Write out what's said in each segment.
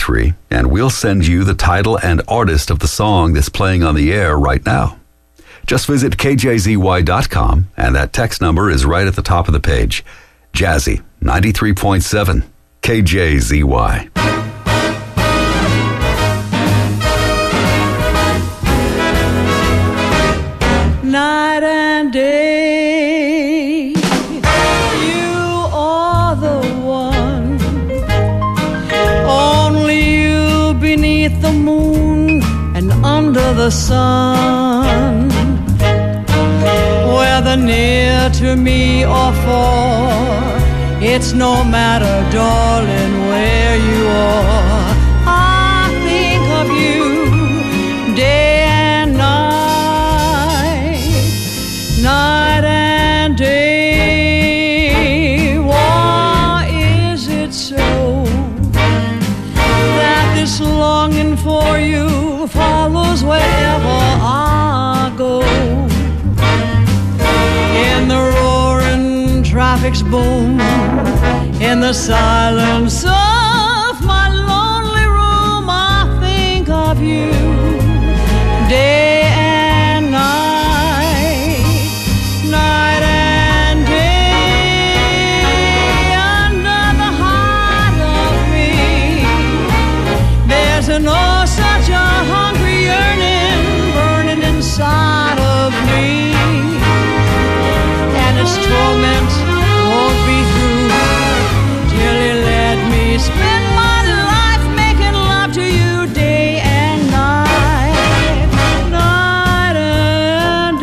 and we'll send you the title and artist of the song that's playing on the air right now. Just visit kjzy.com, and that text number is right at the top of the page. Jazzy 93.7 KJZY. Night and day, you are the one. Only you beneath the moon and under the sun. Whether near to me or far, it's no matter, darling, where you are. I think of you day and night, night and day. Why is it so that this longing for you follows wherever I go? In the roaring traffic's boom, in the silence of my lonely room, I think of you day and night, night and day. Under the heart of me, there's an oh such a hungry yearning burning inside of me, and its torment won't be through till you let me spend my life making love to you day and night, night and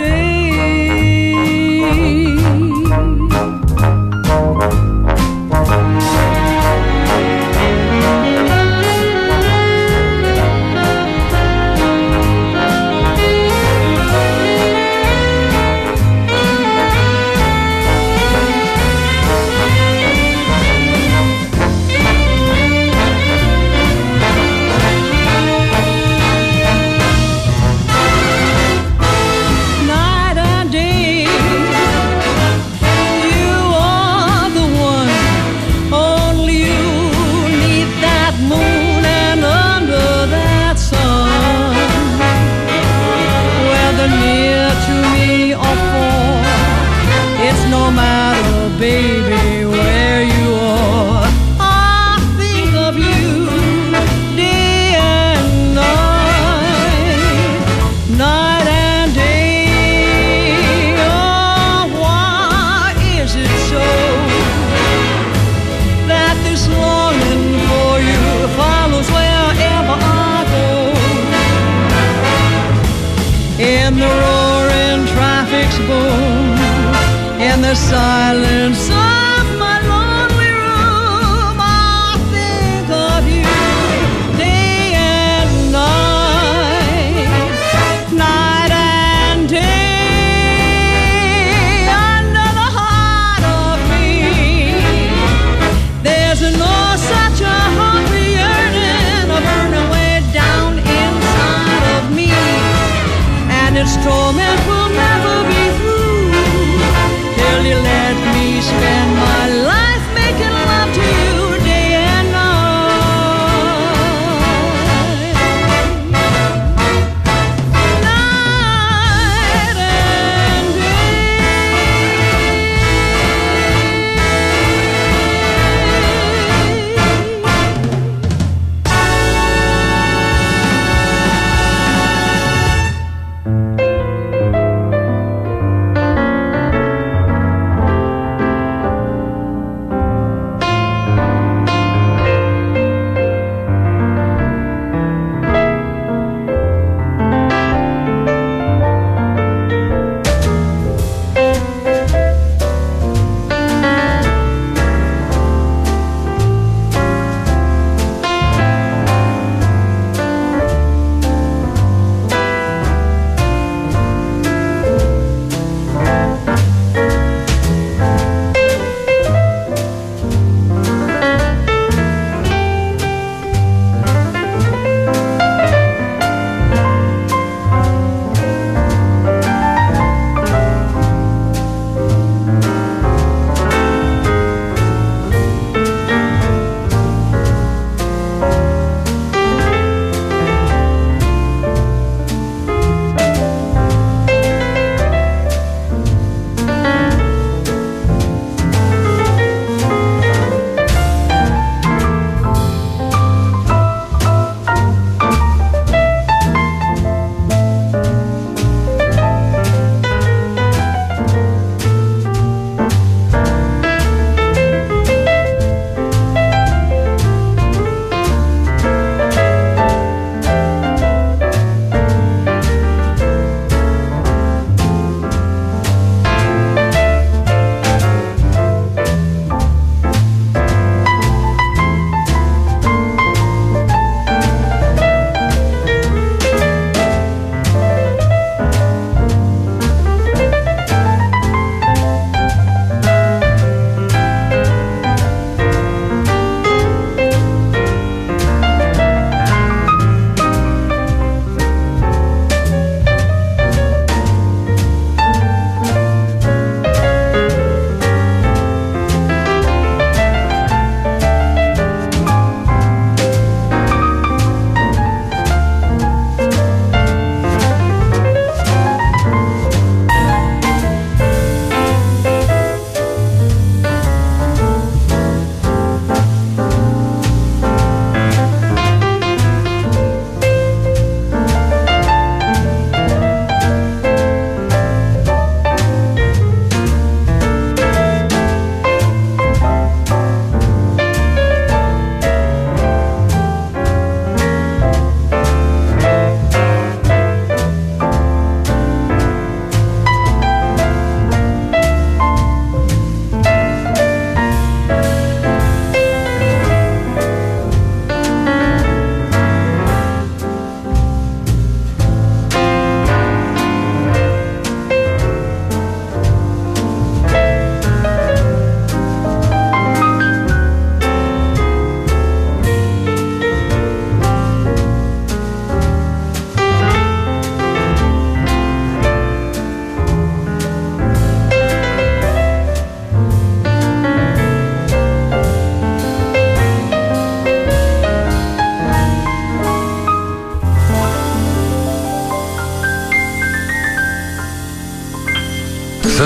baby, where you are. I think of you day and night, night and day. Oh, why is it so that this longing for you follows wherever I go? In the roaring traffic's boom, in the silence of my lonely room, I think of you day and night, night and day. Under the heart of me, there's no such a hungry yearning, a burning way down inside of me, and its torment will never be through till you let me spend my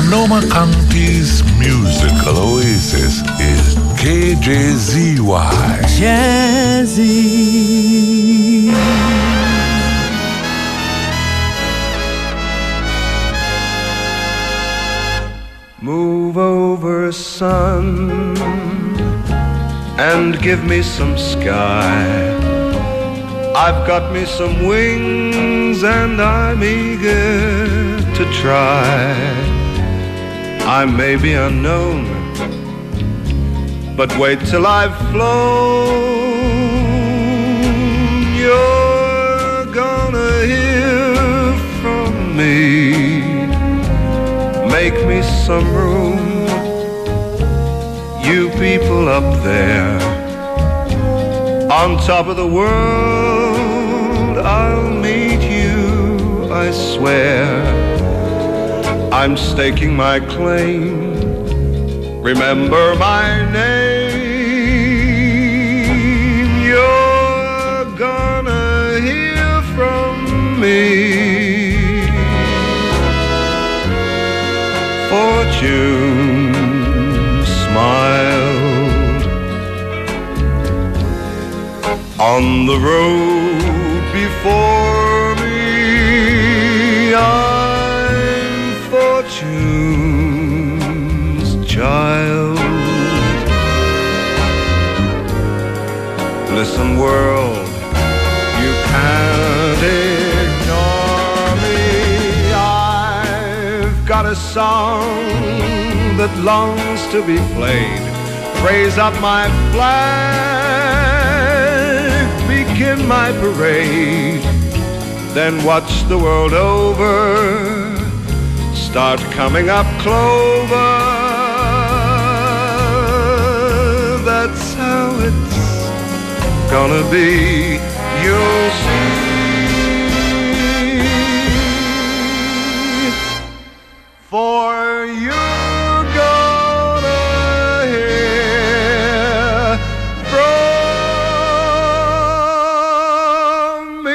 Sonoma County's musical oasis is KJZY. Jazzy. Move over, sun, and give me some sky. I've got me some wings and I'm eager to try. I may be unknown, but wait till I've flown. You're gonna hear from me. Make me some room, you people up there. On top of the world, I'll meet you, I swear. I'm staking my claim, remember my name. You're gonna hear from me. Fortune smiled on the road before me. I'm Fortune's child. Listen, world, you can't ignore me. I've got a song that longs to be played. Raise up my flag, begin my parade, then watch the world over, start coming up clover. That's how it's gonna be, you'll see. For you're gonna hear from me.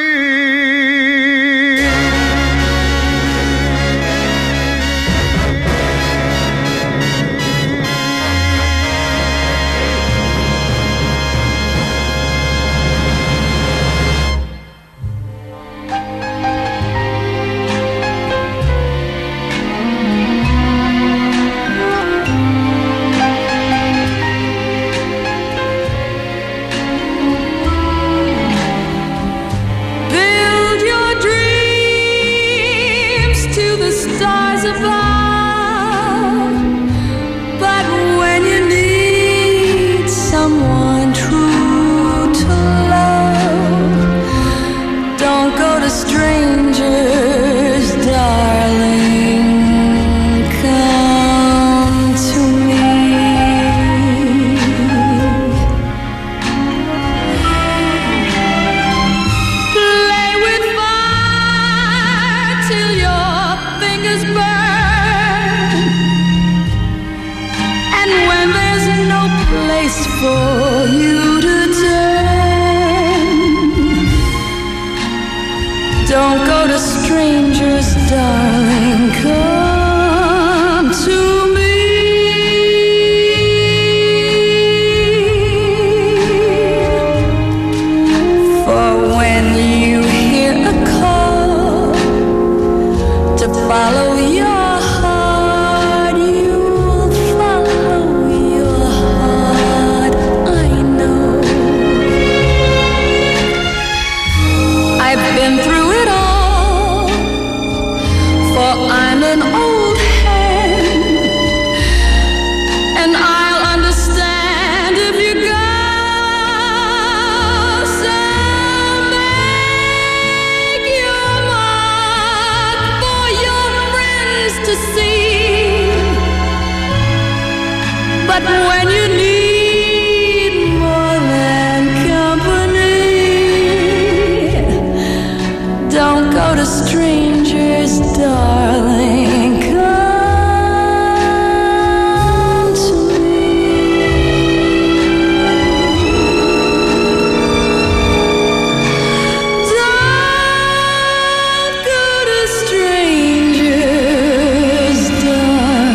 Don't go to strangers, darling.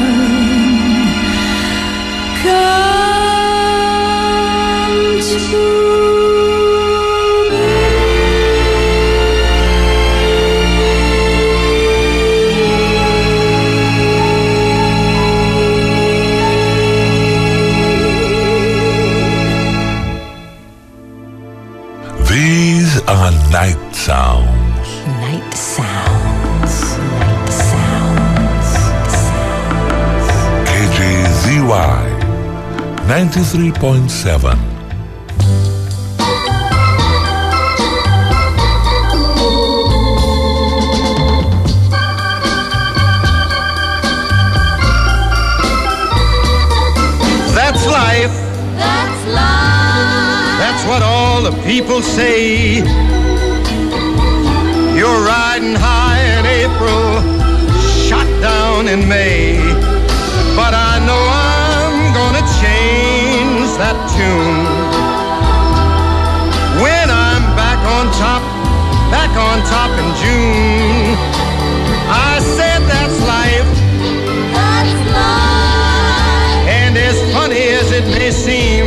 These are night sounds. Night sounds. Night sounds. KJZY 93.7. That's life. That's life. That's what all the people say. You're riding high in April, shot down in May. But I know I'm gonna change that tune. When I'm back on top in June. I said that's life. That's life. And as funny as it may seem,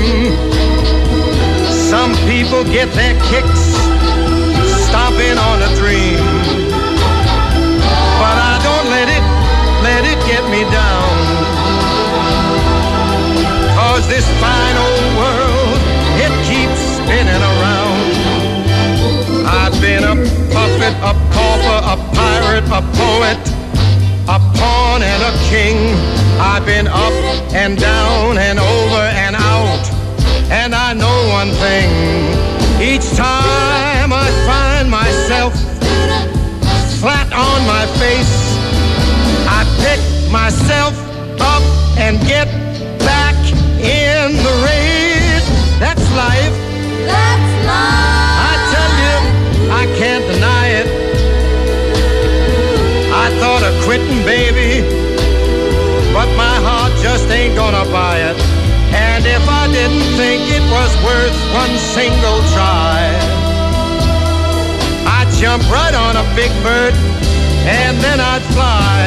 some people get their kicks stomping on a dream. But I don't let it get me down. 'Cause this fine old world, it keeps spinning around. I've been a puppet, a pauper, a pirate, a poet, a pawn and a king. I've been up and down and over and out. And I know one thing, each time I find myself flat on my face, I pick myself up and get back in the race. That's life. That's life. I tell you, I can't deny it. I thought of quitting, baby, but my heart just ain't gonna buy it. And if I didn't think it was worth one single try, I'd jump right on a big bird and then I'd fly.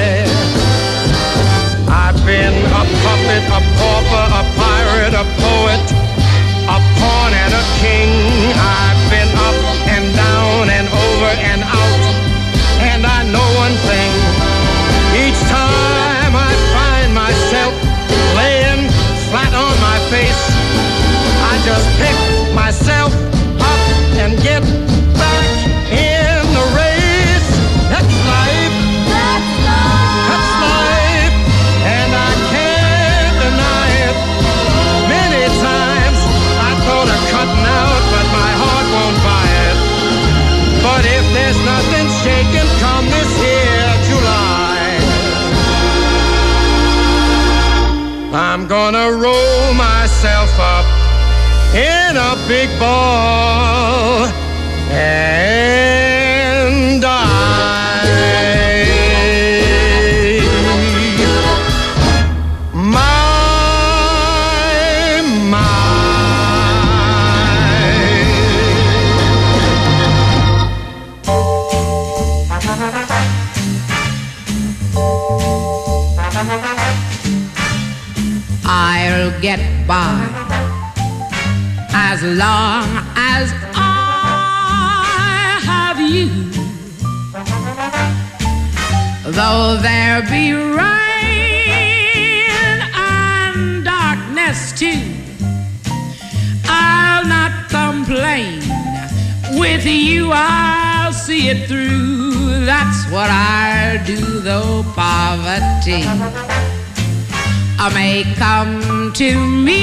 I've been a puppet, a pauper, a pirate, a poet, a pawn and a king. I've been up and down and over and out. And I know one thing, each time I find myself laying flat on my face, I just pick myself up and get back in the race. That's life. That's life. That's life. And I can't deny it. Many times I thought of cutting out, but my heart won't buy it. But if there's nothing shaking come this here July, I'm gonna roll myself up in a big ball and die. My. I'll get by as long as I have you. Though there be rain and darkness too, I'll not complain. With you I'll see it through. That's what I'll do, though poverty may come to me,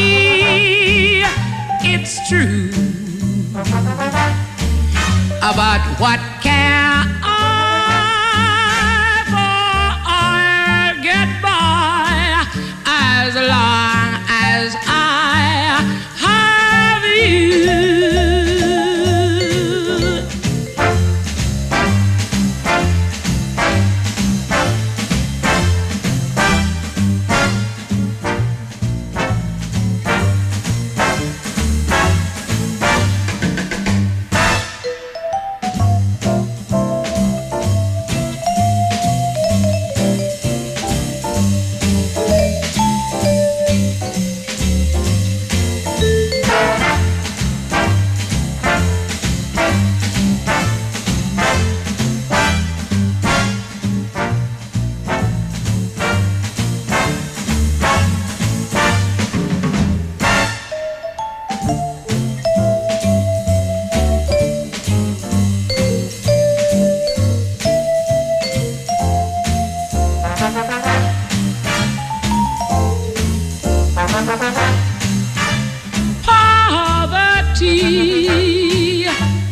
it's true. But what care I, for I'll get by as long as I have you.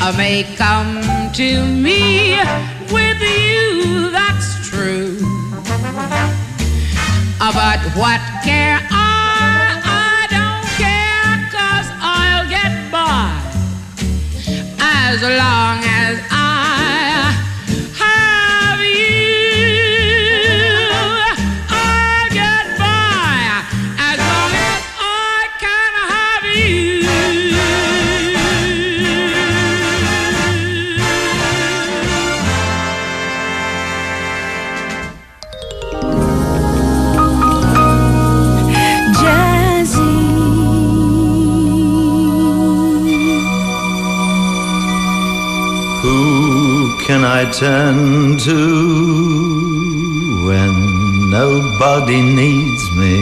may come to me. With you, that's true. But what care I don't care, 'cause I'll get by as long as I have you. I'll get by as long as I can have you. Can I turn to when nobody needs me?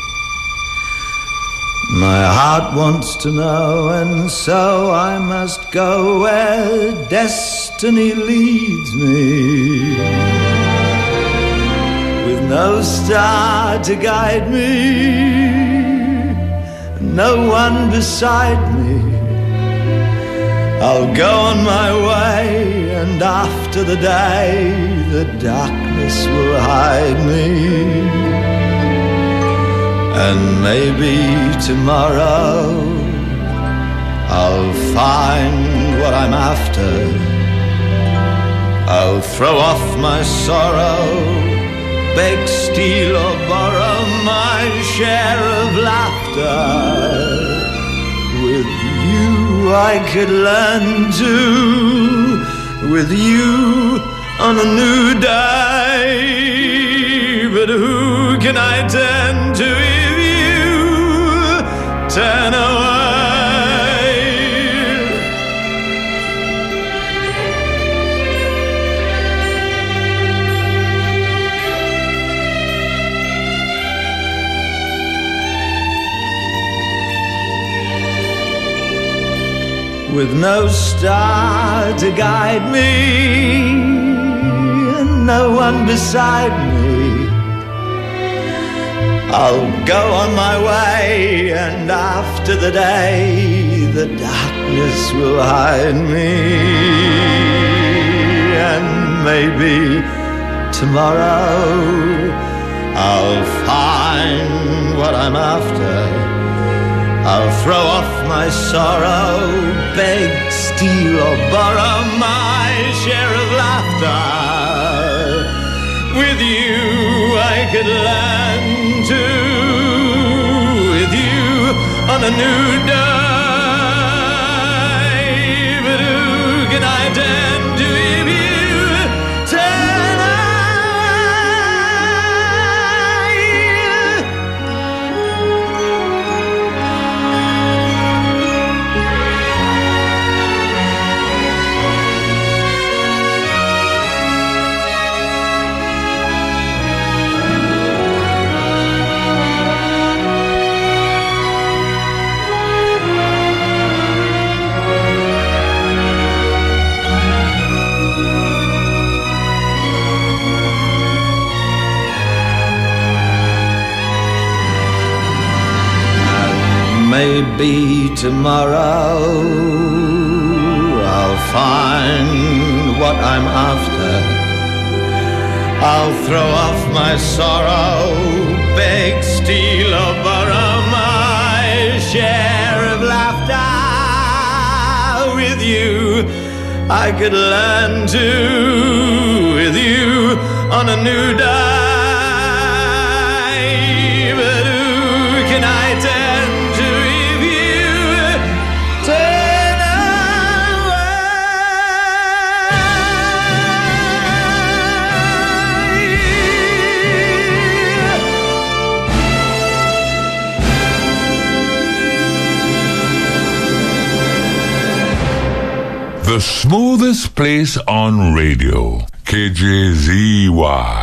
My heart wants to know, and so I must go where destiny leads me. With no star to guide me, no one beside me, I'll go on my way, and after the day, the darkness will hide me. And maybe tomorrow I'll find what I'm after. I'll throw off my sorrow, beg, steal or borrow my share of laughter. With you I could learn to, with you on a new day. But who can I turn to if you turn away? With no star to guide me, and no one beside me, I'll go on my way, and after the day, the darkness will hide me. And maybe tomorrow I'll find what I'm after. I'll throw off my sorrow, beg, steal or borrow my share of laughter. With you I could learn to, with you on a new day. But who can I turn to if you turn Maybe tomorrow I'll find what I'm after. I'll throw off my sorrow, beg, steal or borrow my share of laughter. With you I could learn to, with you on a new day. But who can I turn to if you turn away? The smoothest place on radio, KJZY.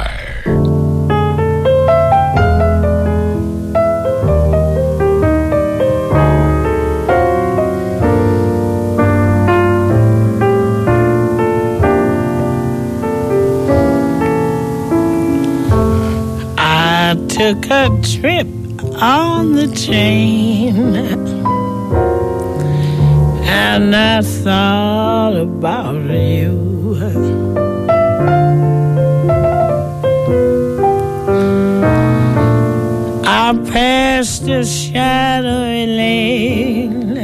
Took a trip on the train. I and I thought about you. I passed a shadowy lane,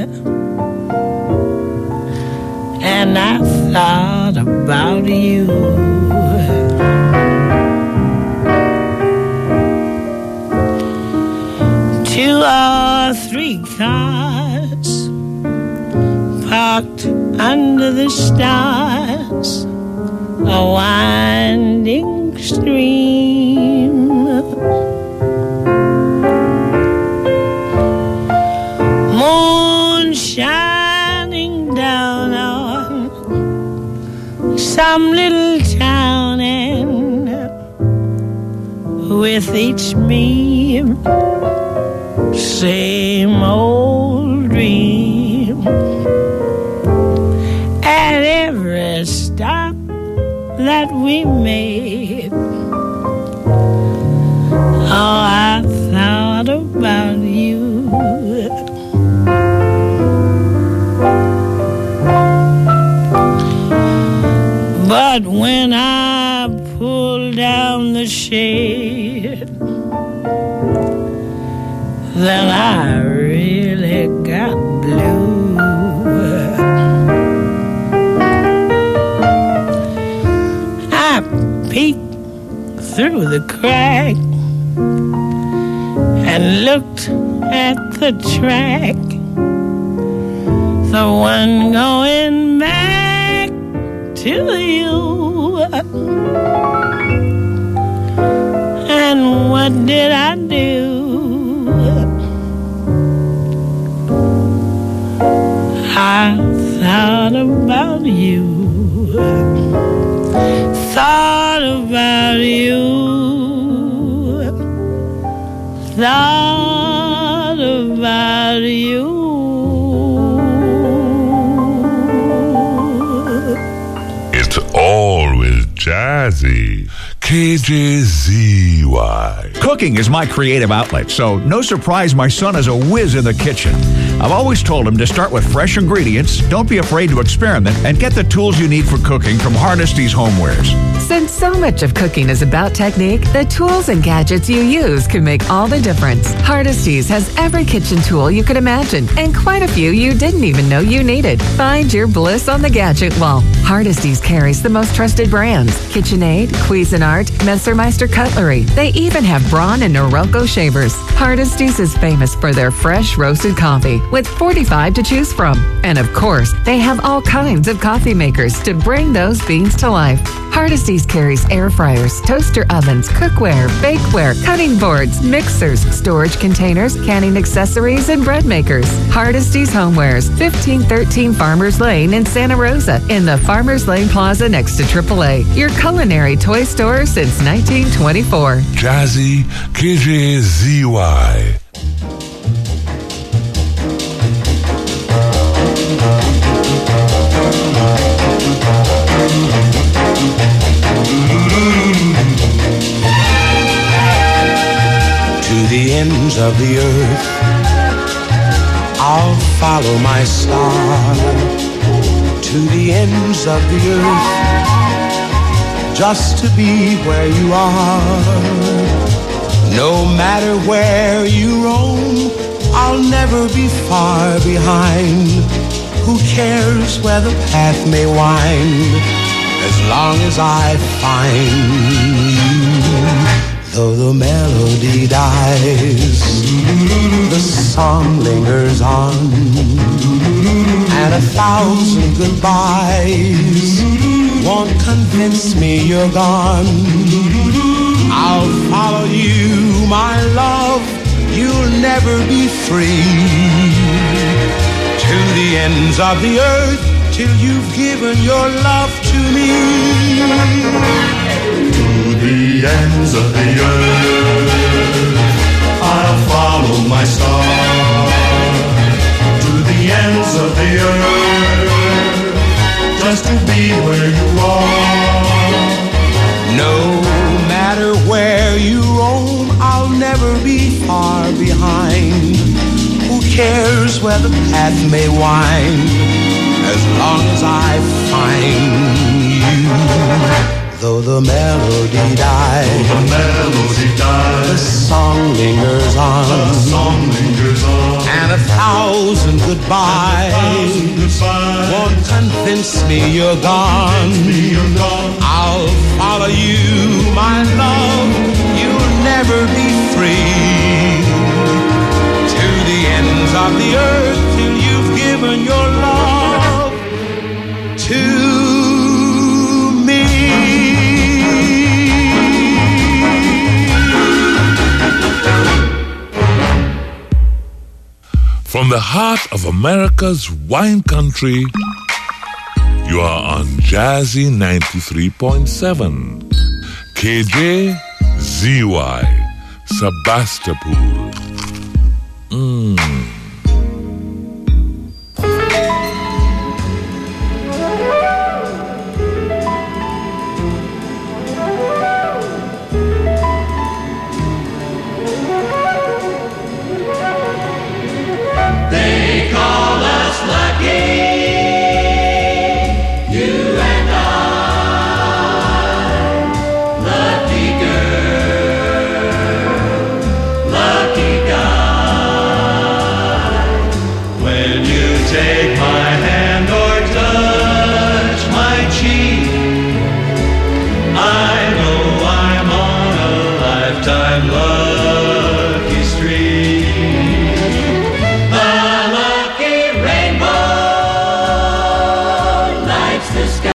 and I thought about you. Two or three cars parked under the stars, a winding stream. Moon shining down on some little town, and with each beam, same old dream. At every stop that we made, oh, I thought about you. But when I pulled down the shade, then I really got blue. I peeked through the crack and looked at the track, the one going back to you. And what did I do? I thought about you, thought about you, thought about you. It's always jazzy. KJZY. Cooking is my creative outlet, so no surprise my son is a whiz in the kitchen. I've always told him to start with fresh ingredients, don't be afraid to experiment, and get the tools you need for cooking from Hardesty's Homewares. Since so much of cooking is about technique, the tools and gadgets you use can make all the difference. Hardesty's has every kitchen tool you could imagine, and quite a few you didn't even know you needed. Find your bliss on the gadget wall. Hardesty's carries the most trusted brands: KitchenAid, Cuisinart, Messermeister Cutlery. They even have Braun and Norelco shavers. Hardesty's is famous for their fresh roasted coffee with 45 to choose from. And of course, they have all kinds of coffee makers to bring those beans to life. Hardesty's carries air fryers, toaster ovens, cookware, bakeware, cutting boards, mixers, storage containers, canning accessories, and bread makers. Hardesty's Homewares, 1513 Farmers Lane in Santa Rosa, in the Farmers Lane Plaza next to AAA. Your culinary toy store since 1924. Jazzy KJZY. To the ends of the earth, I'll follow my star. To the ends of the earth, just to be where you are. No matter where you roam, I'll never be far behind. Who cares where the path may wind, as long as I find you. Though the melody dies, the song lingers on, and 1,000 goodbyes won't convince me you're gone. I'll follow you, my love, you'll never be free. To the ends of the earth, till you've given your love to me. To the ends of the earth, I'll follow my star. To the ends of the earth, just to be where you are. No matter where you roam, I'll never be far behind. Who cares where the path may wind, as long as I find you. Though the melody dies, the song lingers on, and 1,000 goodbyes won't convince me you're gone. I'll follow you, my love. You'll never be free. To the ends of the earth till you've given your love to me. From the heart of America's wine country, you are on Jazzy 93.7. KJZY, Sebastopol.